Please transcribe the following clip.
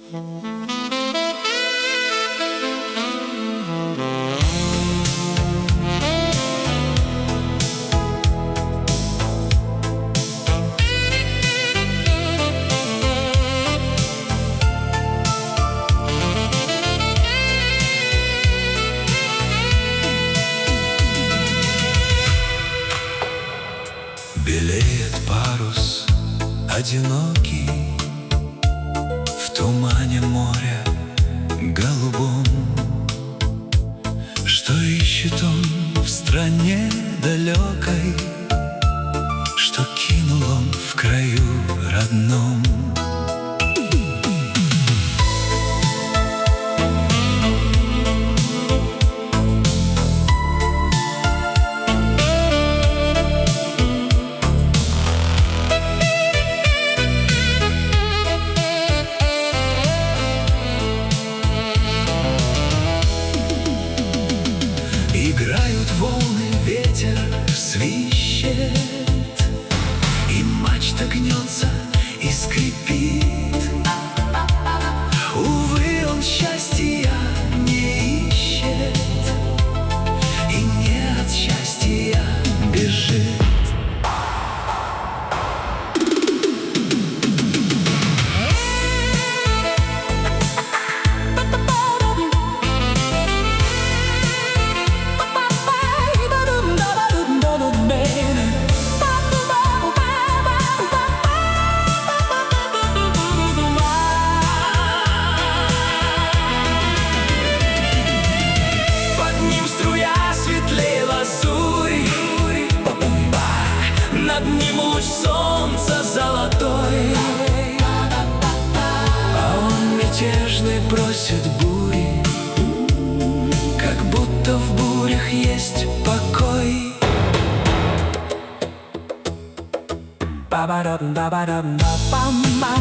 Белеет парус одинокий в тумане моря голубом. Что ищет он в стране далекой, что кинул он в краю родном? Играют волны, ветер свищет, и мачта гнется и скрипит. Увы, он счастья не ищет и не от счастья бежит. Над ним луч солнца золотой, а он мятежный просит бури, как будто в бурях есть покой. Ba-ba-dum-ba-ba-dum-ba-bam-bam.